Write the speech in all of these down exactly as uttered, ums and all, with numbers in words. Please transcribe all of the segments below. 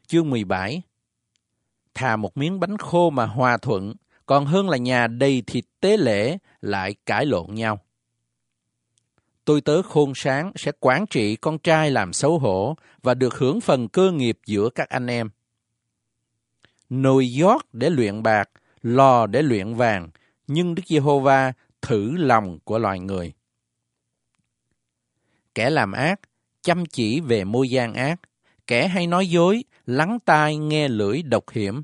Chương mười bảy. Thà một miếng bánh khô mà hòa thuận, còn hơn là nhà đầy thịt tế lễ lại cãi lộn nhau. Tôi tớ khôn sáng sẽ quản trị con trai làm xấu hổ và được hưởng phần cơ nghiệp giữa các anh em. Nồi giót để luyện bạc, lò để luyện vàng, nhưng Đức Giê-hô-va thử lòng của loài người. Kẻ làm ác, chăm chỉ về môi gian ác, kẻ hay nói dối, lắng tai nghe lưỡi độc hiểm.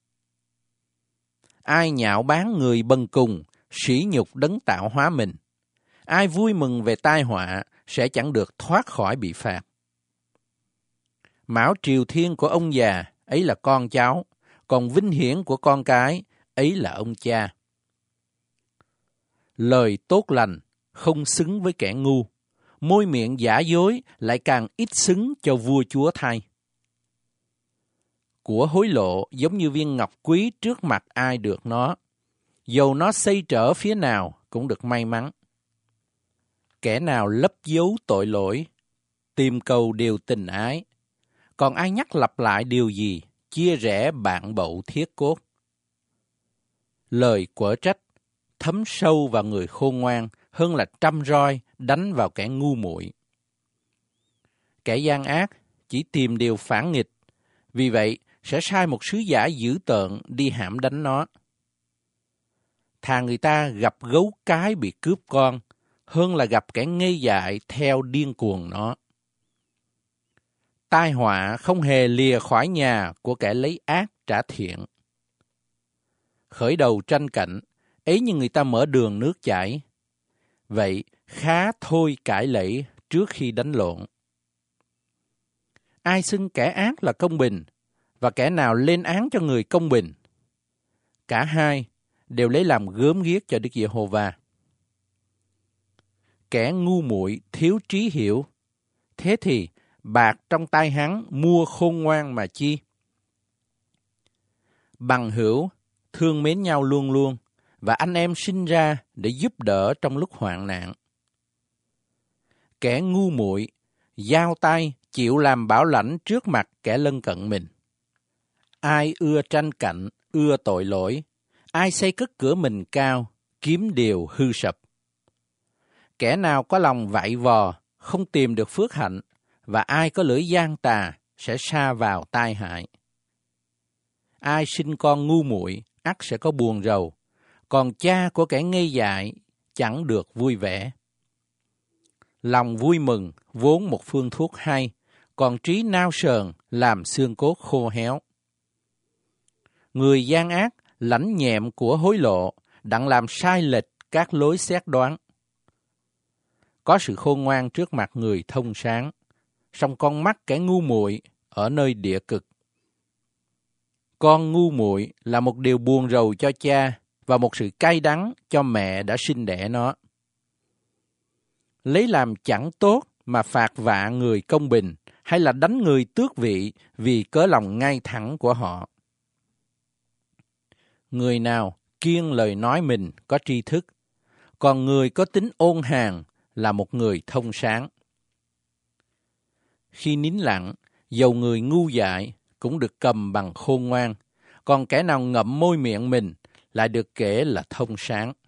Ai nhạo báng người bần cùng, sỉ nhục đấng tạo hóa mình. Ai vui mừng về tai họa, sẽ chẳng được thoát khỏi bị phạt. Mão triều thiên của ông già, ấy là con cháu, còn vinh hiển của con cái, ấy là ông cha. Lời tốt lành không xứng với kẻ ngu, môi miệng giả dối lại càng ít xứng cho vua chúa thay. Của hối lộ giống như viên ngọc quý trước mặt ai được nó, dầu nó xây trở phía nào cũng được may mắn. Kẻ nào lấp giấu tội lỗi, tìm cầu điều tình ái, còn ai nhắc lặp lại điều gì, chia rẽ bạn bậu thiết cốt. Lời quở trách thấm sâu vào người khôn ngoan hơn là trăm roi đánh vào kẻ ngu muội. Kẻ gian ác chỉ tìm điều phản nghịch, vì vậy sẽ sai một sứ giả dữ tợn đi hãm đánh nó. Thà người ta gặp gấu cái bị cướp con, hơn là gặp kẻ ngây dại theo điên cuồng nó. Tai họa không hề lìa khỏi nhà của kẻ lấy ác trả thiện. Khởi đầu tranh cạnh, ấy như người ta mở đường nước chảy. Vậy khá thôi cãi lẫy trước khi đánh lộn. Ai xưng kẻ ác là công bình, và kẻ nào lên án cho người công bình? Cả hai đều lấy làm gớm ghiếc cho Đức Giê-hô-va. Kẻ ngu muội thiếu trí hiểu, thế thì bạc trong tay hắn mua khôn ngoan mà chi? Bằng hữu thương mến nhau luôn luôn, và anh em sinh ra để giúp đỡ trong lúc hoạn nạn. Kẻ ngu muội giao tay chịu làm bảo lãnh trước mặt kẻ lân cận mình. Ai ưa tranh cạnh, ưa tội lỗi, ai xây cất cửa mình cao, kiếm điều hư sập. Kẻ nào có lòng vạy vò, không tìm được phước hạnh, và ai có lưỡi gian tà sẽ sa vào tai hại. Ai sinh con ngu muội, ắt sẽ có buồn rầu, còn cha của kẻ ngây dại chẳng được vui vẻ. Lòng vui mừng vốn một phương thuốc hay, còn trí nao sờn làm xương cốt khô héo. Người gian ác lãnh nhẹm của hối lộ, đặng làm sai lệch các lối xét đoán. Có sự khôn ngoan trước mặt người thông sáng, song con mắt kẻ ngu muội ở nơi địa cực. Con ngu muội là một điều buồn rầu cho cha và một sự cay đắng cho mẹ đã sinh đẻ nó. Lấy làm chẳng tốt mà phạt vạ người công bình, hay là đánh người tước vị vì cớ lòng ngay thẳng của họ. Người nào kiêng lời nói mình có tri thức, còn người có tính ôn hàn là một người thông sáng. Khi nín lặng, dầu người ngu dại cũng được cầm bằng khôn ngoan, còn kẻ nào ngậm môi miệng mình lại được kể là thông sáng.